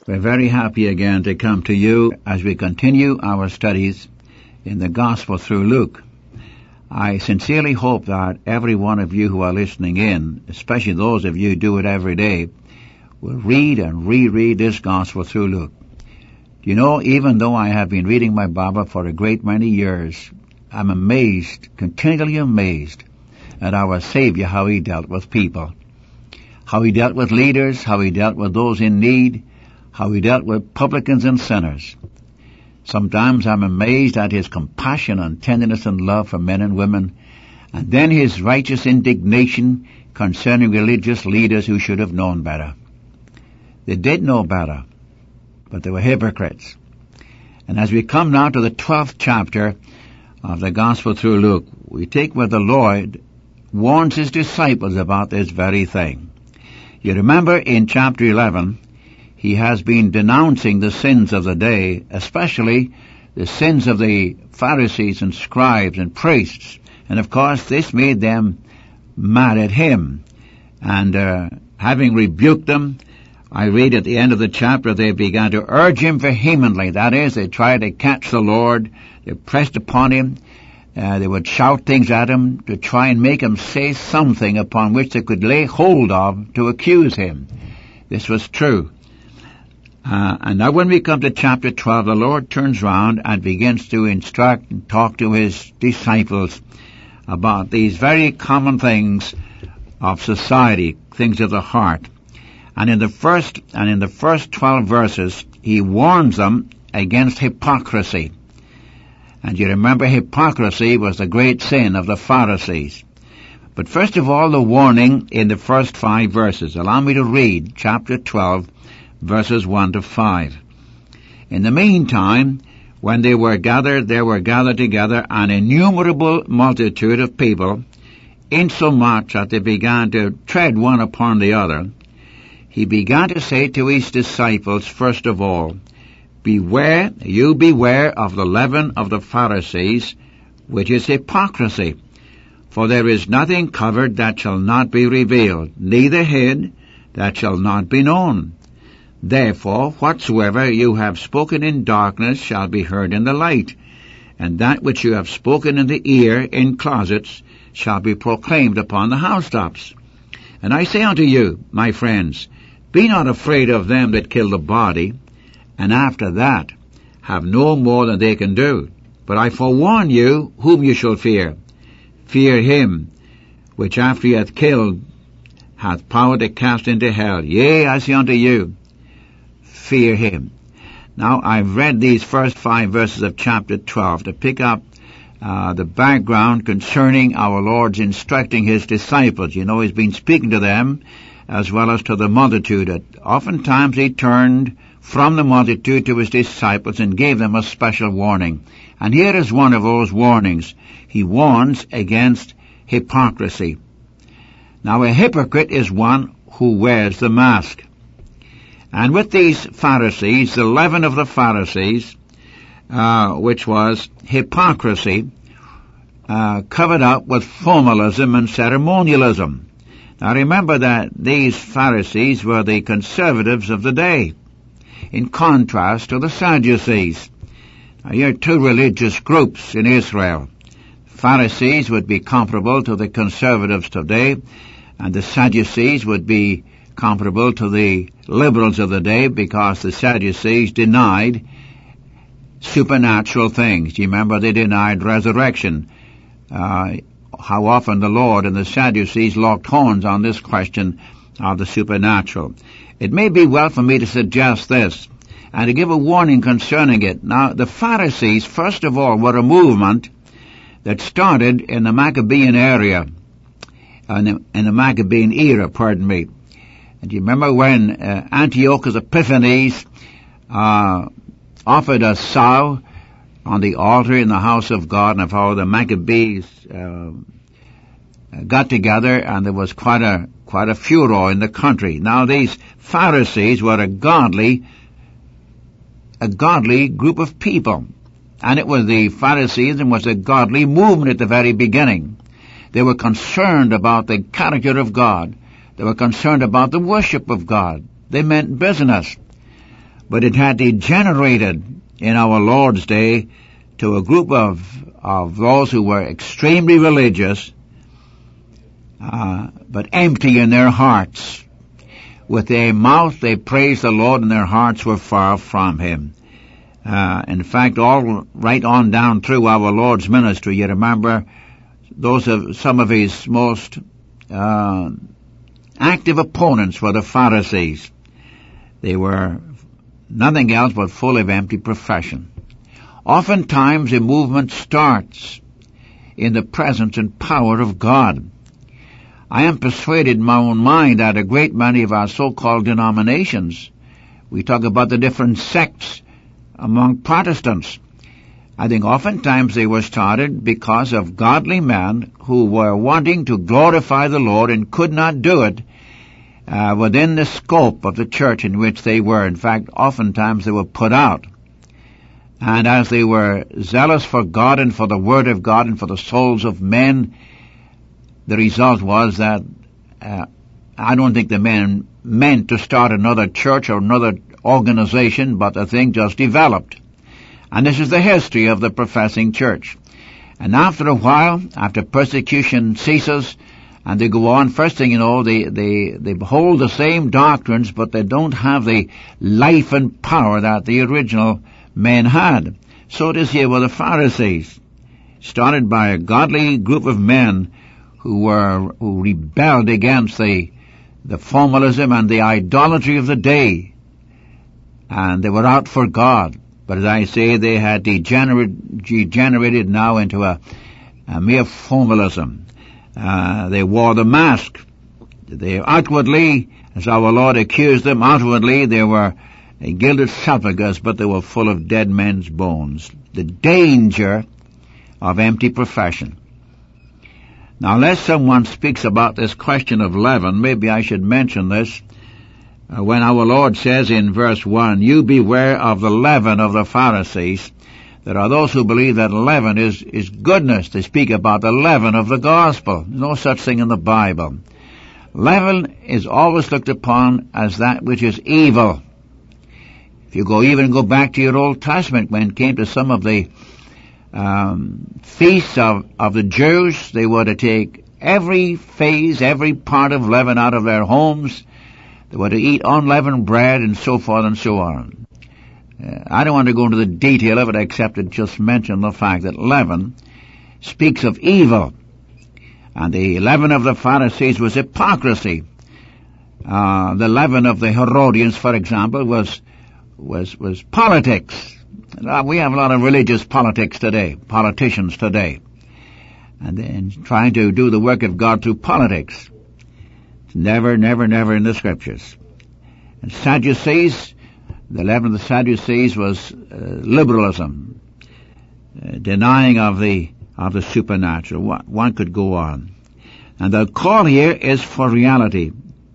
We're very happy again to come to you as we continue our studies in the Gospel through Luke. I sincerely hope that every one of you who are listening in, especially those of you who do it every day, will read and reread this Gospel through Luke. You know, even though I have been reading my Bible for a great many years, I'm amazed, continually amazed, at our Savior, how He dealt with people. How He dealt with leaders, how He dealt with those in need, how He dealt with publicans and sinners. Sometimes I'm amazed at His compassion and tenderness and love for men and women, and then His righteous indignation concerning religious leaders who should have known better. They did know better, but they were hypocrites. And as we come now to the 12th chapter of the Gospel through Luke, we take where the Lord warns His disciples about this very thing. You remember in chapter 11, He has been denouncing the sins of the day, especially the sins of the Pharisees and scribes and priests. And of course, this made them mad at Him. And having rebuked them, I read at the end of the chapter, they began to urge Him vehemently. That is, they tried to catch the Lord. They pressed upon Him. They would shout things at Him to try and make Him say something upon which they could lay hold of to accuse Him. This was true. And now when we come to chapter 12, the Lord turns round and begins to instruct and talk to His disciples about these very common things of society, things of the heart. And in the first 12 verses, He warns them against hypocrisy. And you remember hypocrisy was the great sin of the Pharisees. But first of all, the warning in the first 5 verses. Allow me to read chapter 12, verses 1 to 5. In the meantime, when there were gathered together an innumerable multitude of people, insomuch that they began to tread one upon the other, He began to say to His disciples, first of all, beware of the leaven of the Pharisees, which is hypocrisy. For there is nothing covered that shall not be revealed, neither hid that shall not be known. Therefore, whatsoever you have spoken in darkness shall be heard in the light, and that which you have spoken in the ear in closets shall be proclaimed upon the housetops. And I say unto you, my friends, be not afraid of them that kill the body, and after that have no more than they can do. But I forewarn you whom you shall fear. Fear him which after he hath killed hath power to cast into hell. Yea, I say unto you, fear him. Now, I've read these first 5 verses of chapter 12 to pick up the background concerning our Lord's instructing His disciples. You know, He's been speaking to them as well as to the multitude. Oftentimes He turned from the multitude to His disciples and gave them a special warning. And here is one of those warnings. He warns against hypocrisy. Now, a hypocrite is one who wears the mask. And with these Pharisees, the leaven of the Pharisees, which was hypocrisy, covered up with formalism and ceremonialism. Now remember that these Pharisees were the conservatives of the day, in contrast to the Sadducees. Now here are 2 religious groups in Israel. Pharisees would be comparable to the conservatives today, and the Sadducees would be comparable to the liberals of the day, because the Sadducees denied supernatural things. You remember they denied resurrection. How often the Lord and the Sadducees locked horns on this question of the supernatural. It may be well for me to suggest this and to give a warning concerning it. Now, the Pharisees, first of all, were a movement that started in the Maccabean area, in the Maccabean era, pardon me. And you remember when Antiochus Epiphanes offered a sow on the altar in the house of God, and of how the Maccabees got together, and there was quite a furor in the country. Now these Pharisees were a godly group of people, and it was the Pharisees and was a godly movement at the very beginning. They were concerned about the character of God. They were concerned about the worship of God. They meant business. but it had degenerated in our Lord's day to a group of those who were extremely religious, but empty in their hearts. With their mouth they praised the Lord, and their hearts were far from Him. In fact, all right on down through our Lord's ministry, you remember some of His most active opponents were the Pharisees. They were nothing else but full of empty profession. Oftentimes a movement starts in the presence and power of God. I am persuaded in my own mind that a great many of our so-called denominations, we talk about the different sects among Protestants, I think oftentimes they were started because of godly men who were wanting to glorify the Lord and could not do it within the scope of the church in which they were. In fact, oftentimes they were put out. And as they were zealous for God and for the Word of God and for the souls of men, the result was that I don't think the men meant to start another church or another organization, but the thing just developed. And this is the history of the professing church. And after a while, after persecution ceases, and they go on, first thing you know, they hold the same doctrines, but they don't have the life and power that the original men had. So it is here with the Pharisees, started by a godly group of men who rebelled against the formalism and the idolatry of the day, and they were out for God. But as I say, they had degenerated now into a mere formalism. They wore the mask. They outwardly, as our Lord accused them, outwardly they were gilded sepulchres, but they were full of dead men's bones. The danger of empty profession. Now, unless someone speaks about this question of leaven, maybe I should mention this. When our Lord says in verse 1, "You beware of the leaven of the Pharisees," there are those who believe that leaven is goodness. They speak about the leaven of the gospel. There's no such thing in the Bible. Leaven is always looked upon as that which is evil. If you go back to your Old Testament, when it came to some of the feasts of the Jews, they were to take every phase, every part of leaven out of their homes. They were to eat unleavened bread and so forth and so on. I don't want to go into the detail of it except to just mention the fact that leaven speaks of evil. And the leaven of the Pharisees was hypocrisy. The leaven of the Herodians, for example, was politics. We have a lot of religious politics today, politicians today, and then trying to do the work of God through politics. It's never in the Scriptures. And Sadducees, the leaven of the Sadducees was liberalism, denying of the supernatural. One could go on. And the call here is for reality.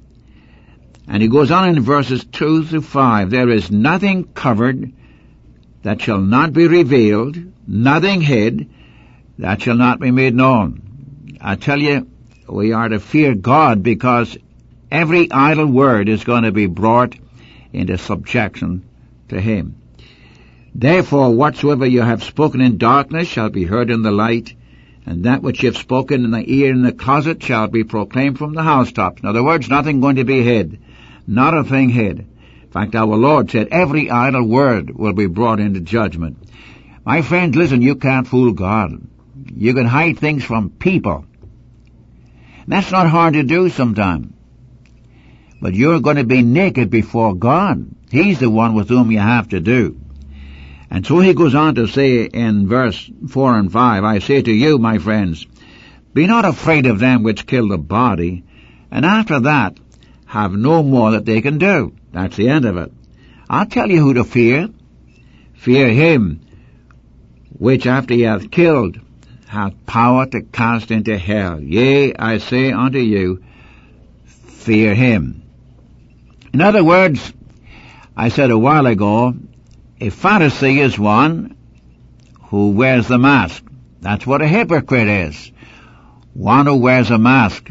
And he goes on in verses 2 through 5. There is nothing covered that shall not be revealed, nothing hid that shall not be made known. I tell you, we are to fear God because every idle word is going to be brought into subjection to Him. Therefore, whatsoever you have spoken in darkness shall be heard in the light, and that which you have spoken in the ear in the closet shall be proclaimed from the housetops. In other words, nothing going to be hid. Not a thing hid. In fact, our Lord said every idle word will be brought into judgment. My friends, listen, you can't fool God. You can hide things from people. That's not hard to do sometimes. But you're going to be naked before God. He's the one with whom you have to do. And so he goes on to say in verse 4 and 5, I say to you, my friends, be not afraid of them which kill the body, and after that have no more that they can do. That's the end of it. I'll tell you who to fear. Fear him which after he hath killed hath power to cast into hell. Yea, I say unto you, fear him. In other words, I said a while ago, a Pharisee is one who wears the mask. That's what a hypocrite is. One who wears a mask.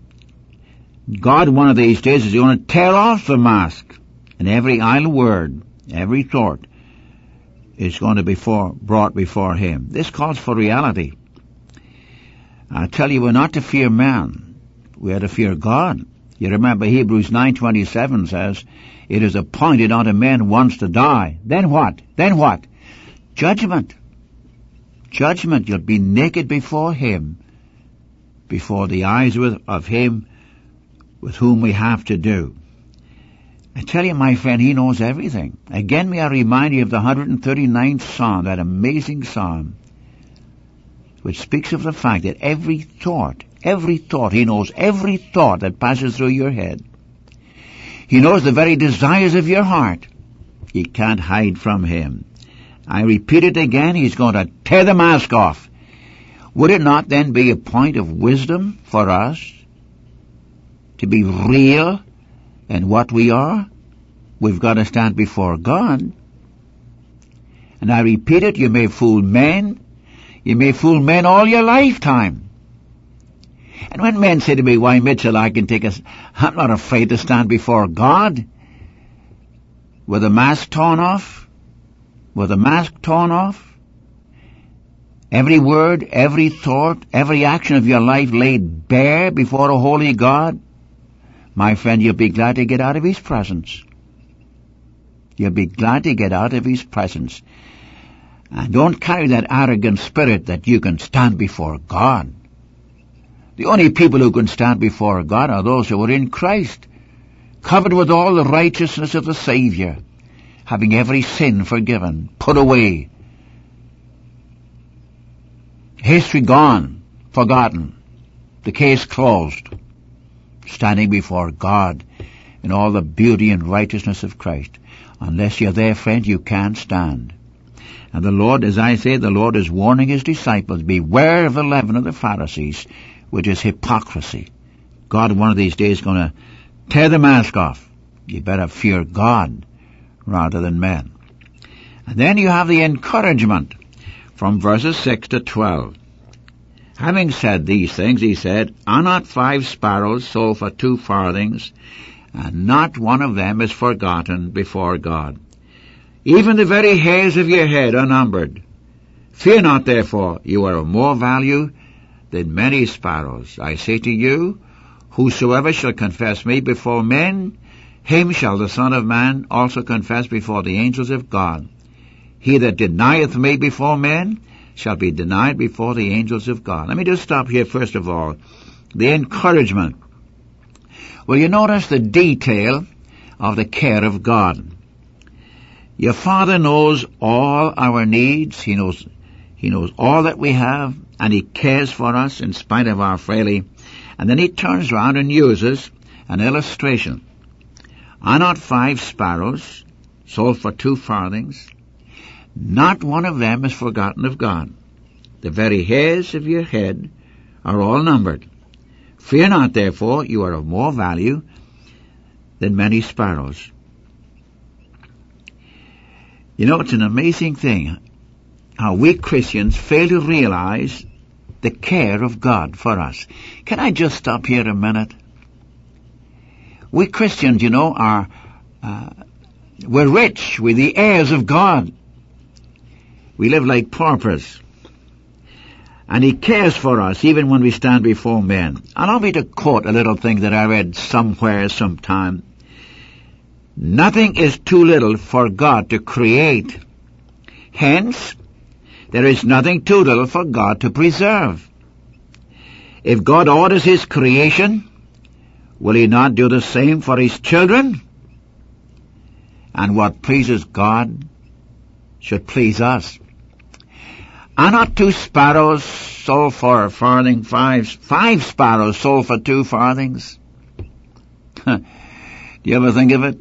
God, one of these days, is going to tear off the mask, and every idle word Every thought is going to be brought before him. This calls for reality. I tell you, we're not to fear man. We are to fear God. You remember Hebrews 9:27 says, it is appointed unto men once to die. Then what? Then what? Judgment. Judgment. You'll be naked before him, before the eyes of him with whom we have to do. I tell you, my friend, he knows everything. Again, may I remind you of the 139th Psalm, that amazing Psalm, which speaks of the fact that every thought, he knows every thought that passes through your head. He knows the very desires of your heart. You can't hide from him. I repeat it again, he's going to tear the mask off. Would it not then be a point of wisdom for us to be real in what we are? We've got to stand before God. And I repeat it, you may fool men. You may fool men all your lifetime. And when men say to me, why, Mitchell, I'm not afraid to stand before God with the mask torn off. With the mask torn off. Every word, every thought, every action of your life laid bare before a holy God. My friend, you'll be glad to get out of his presence. You'll be glad to get out of his presence. And don't carry that arrogant spirit that you can stand before God. The only people who can stand before God are those who are in Christ, covered with all the righteousness of the Savior, having every sin forgiven, put away. History gone, forgotten, the case closed, standing before God in all the beauty and righteousness of Christ. Unless you're there, friend, you can't stand. And the Lord, as I say, the Lord is warning his disciples, beware of the leaven of the Pharisees, which is hypocrisy. God one of these days is going to tear the mask off. You better fear God rather than men. And then you have the encouragement from verses 6 to 12. Having said these things, he said, are not 5 sparrows sold for 2 farthings, and not one of them is forgotten before God? Even the very hairs of your head are numbered. Fear not, therefore, you are of more value than many sparrows. I say to you, whosoever shall confess me before men, him shall the Son of Man also confess before the angels of God. He that denieth me before men shall be denied before the angels of God. Let me just stop here first of all. The encouragement. Well, you notice the detail of the care of God. Your Father knows all our needs. He knows all that we have, and he cares for us in spite of our frailty. And then he turns around and uses an illustration. Are not 5 sparrows sold for 2 farthings? Not one of them is forgotten of God. The very hairs of your head are all numbered. Fear not, therefore, you are of more value than many sparrows. You know, it's an amazing thing how we Christians fail to realize the care of God for us. Can I just stop here a minute? We Christians, you know, we're rich. We're the heirs of God. We live like paupers. And he cares for us even when we stand before men. Allow me to quote a little thing that I read somewhere, sometime. Nothing is too little for God to create. Hence, there is nothing too little for God to preserve. If God orders his creation, will he not do the same for his children? And what pleases God should please us. Are not 2 sparrows sold for a farthing? 5 sparrows sold for 2 farthings? Do you ever think of it?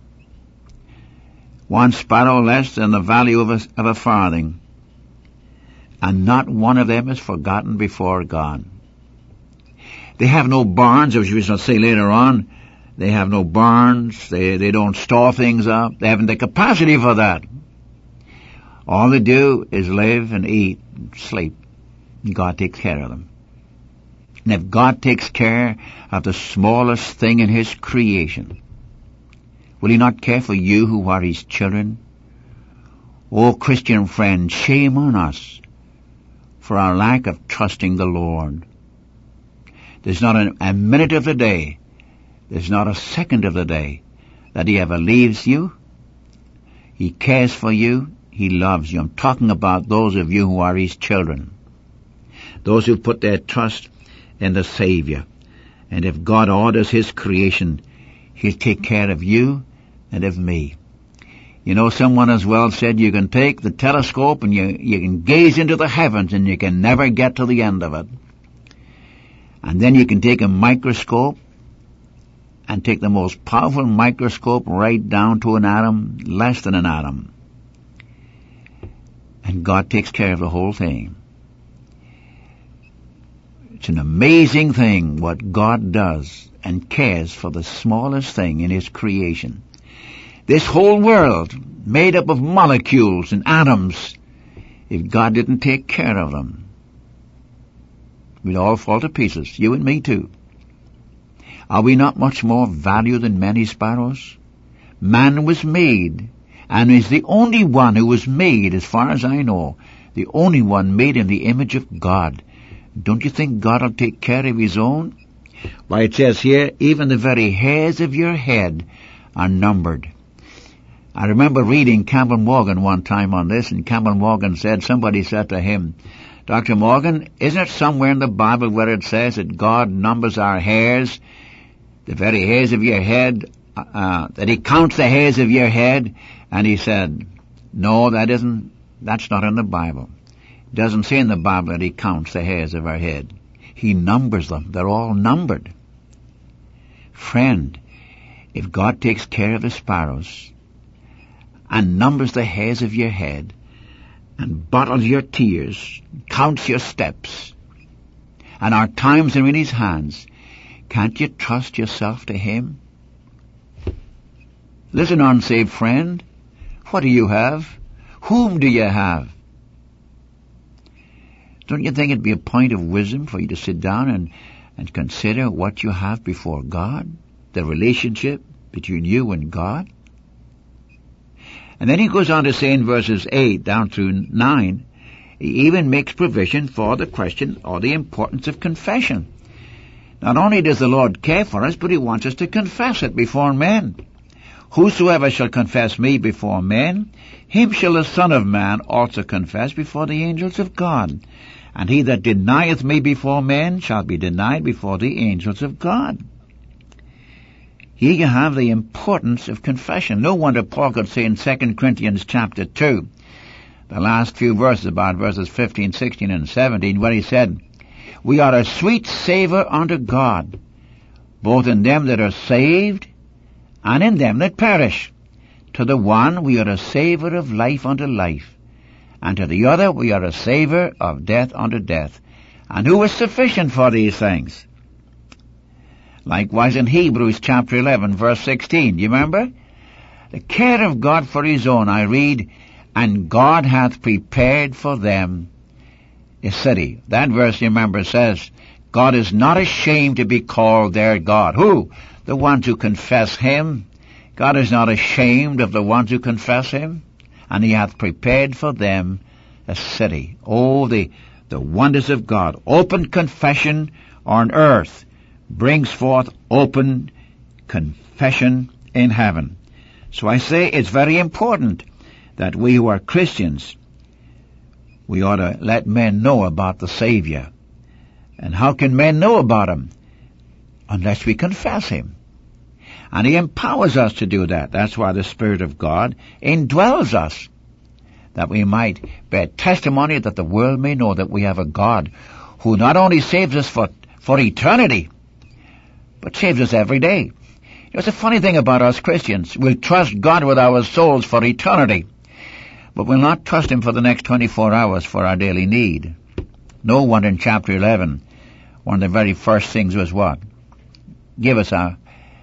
1 sparrow less than the value of a farthing. And not one of them is forgotten before God. They have no barns, as we shall say later on. They have no barns. They don't store things up. They haven't the capacity for that. All they do is live and eat and sleep. God takes care of them. And if God takes care of the smallest thing in his creation, Will he not care for you who are his children? Oh, Christian friend, shame on us for our lack of trusting the Lord. There's not a minute of the day, there's not a second of the day that he ever leaves you. He cares for you. He loves you. I'm talking about those of you who are his children. Those who put their trust in the Savior. And if God orders his creation, he'll take care of you and of me. You know, someone as well said you can take the telescope and you can gaze into the heavens and you can never get to the end of it. And then you can take a microscope and take the most powerful microscope right down to an atom, less than an atom. And God takes care of the whole thing. It's an amazing thing what God does and cares for the smallest thing in his creation. This whole world, made up of molecules and atoms, if God didn't take care of them, we'd all fall to pieces, you and me too. Are we not much more value than many sparrows? Man was made, and is the only one who was made, as far as I know, the only one made in the image of God. Don't you think God will take care of his own? Why, it says here, even the very hairs of your head are numbered. I remember reading Campbell Morgan one time on this, and Campbell Morgan said, somebody said to him, Dr. Morgan, isn't it somewhere in the Bible where it says that God numbers our hairs, the very hairs of your head, that he counts the hairs of your head? And he said, no, that's not in the Bible. It doesn't say in the Bible that he counts the hairs of our head. He numbers them. They're all numbered. Friend, if God takes care of the sparrows and numbers the hairs of your head and bottles your tears, counts your steps, and our times are in his hands, can't you trust yourself to him? Listen, unsaved friend, what do you have? Whom do you have? Don't you think it'd be a point of wisdom for you to sit down and consider what you have before God, the relationship between you and God? And then he goes on to say in verses 8 down through 9, he even makes provision for the question or the importance of confession. Not only does the Lord care for us, but he wants us to confess it before men. Whosoever shall confess me before men, him shall the Son of Man also confess before the angels of God. And he that denieth me before men shall be denied before the angels of God. Here you have the importance of confession. No wonder Paul could say in 2 Corinthians chapter 2, the last few verses, about verses 15, 16, and 17, where he said, we are a sweet savour unto God, both in them that are saved and in them that perish. To the one we are a savour of life unto life, and to the other we are a savour of death unto death. And who is sufficient for these things? Likewise in Hebrews chapter 11, verse 16, do you remember? The care of God for his own, I read, and God hath prepared for them a city. That verse, you remember, says, God is not ashamed to be called their God. Who? The ones who confess him. God is not ashamed of the ones who confess him. And he hath prepared for them a city. Oh, the wonders of God. Open confession on earth brings forth open confession in heaven. So I say it's very important that we who are Christians, we ought to let men know about the Savior. And how can men know about him? Unless we confess him. And he empowers us to do that. That's why the Spirit of God indwells us, that we might bear testimony, that the world may know that we have a God who not only saves us for eternity, but saves us every day. You know, it's a funny thing about us Christians. We'll trust God with our souls for eternity, but we'll not trust him for the next 24 hours for our daily need. No wonder in chapter 11, one of the very first things was what? Give us our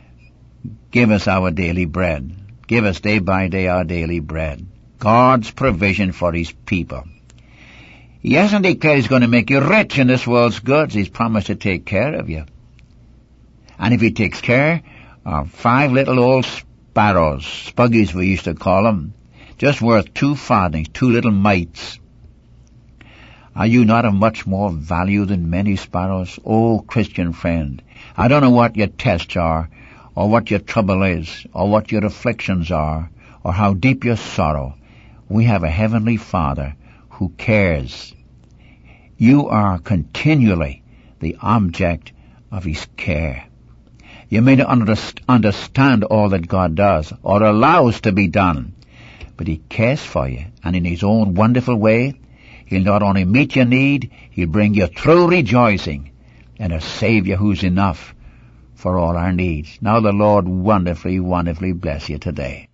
daily bread. Give us day by day our daily bread. God's provision for his people. He hasn't declared he's going to make you rich in this world's goods. He's promised to take care of you. And if he takes care of 5 little old sparrows, spuggies we used to call them, just worth 2 farthings, 2 little mites. Are you not of much more value than many sparrows? Oh, Christian friend, I don't know what your tests are, or what your trouble is, or what your afflictions are, or how deep your sorrow. We have a heavenly Father who cares. You are continually the object of His care. You may not understand all that God does, or allows to be done, but He cares for you, and in His own wonderful way, He'll not only meet your need, He'll bring you through rejoicing, and a Savior who's enough for all our needs. Now the Lord wonderfully, wonderfully bless you today.